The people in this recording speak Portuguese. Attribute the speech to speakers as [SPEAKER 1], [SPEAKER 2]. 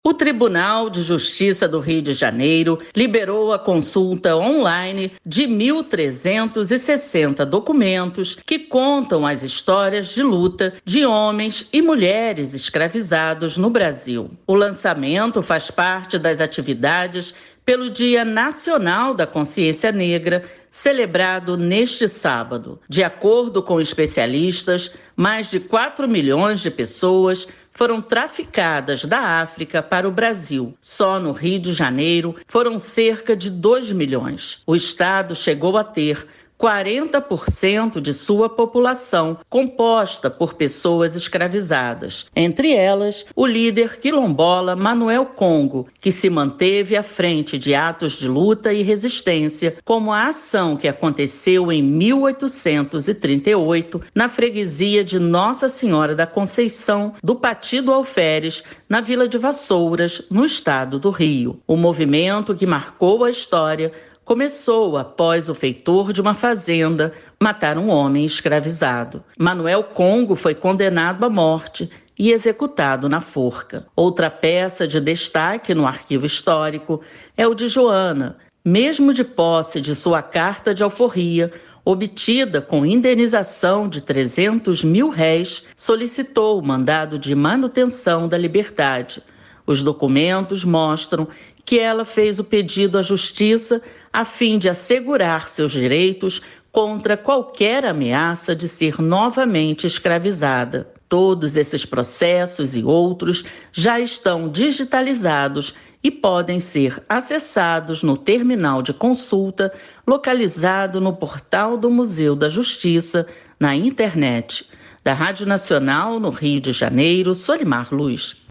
[SPEAKER 1] O Tribunal de Justiça do Rio de Janeiro liberou a consulta online de 1.360 documentos que contam as histórias de luta de homens e mulheres escravizados no Brasil. O lançamento faz parte das atividades pelo Dia Nacional da Consciência Negra, celebrado neste sábado. De acordo com especialistas, mais de 4 milhões de pessoas foram traficadas da África para o Brasil. Só no Rio de Janeiro foram cerca de 2 milhões. O estado chegou a ter 40% de sua população composta por pessoas escravizadas. Entre elas, o líder quilombola Manuel Congo, que se manteve à frente de atos de luta e resistência, como a ação que aconteceu em 1838 na freguesia de Nossa Senhora da Conceição do Pati do Alferes, na Vila de Vassouras, no estado do Rio. O movimento que marcou a história começou após o feitor de uma fazenda matar um homem escravizado. Manuel Congo foi condenado à morte e executado na forca. Outra peça de destaque no arquivo histórico é o de Joana. Mesmo de posse de sua carta de alforria, obtida com indenização de 300 mil réis, solicitou o mandado de manutenção da liberdade. Os documentos mostram que ela fez o pedido à justiça a fim de assegurar seus direitos contra qualquer ameaça de ser novamente escravizada. Todos esses processos e outros já estão digitalizados e podem ser acessados no terminal de consulta localizado no portal do Museu da Justiça na internet. Da Rádio Nacional, no Rio de Janeiro, Solimar Luz.